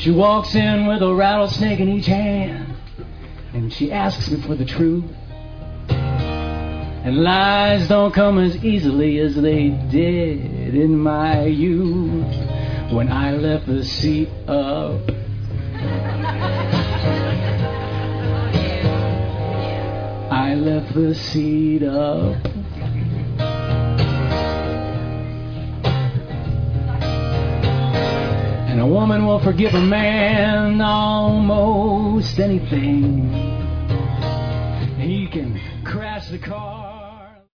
She walks in with a rattlesnake in each hand, and she asks me for the truth. And lies don't come as easily as they did in my youth, when I left the seat up. I left the seat up. And a woman will forgive a man almost anything. He can crash the car.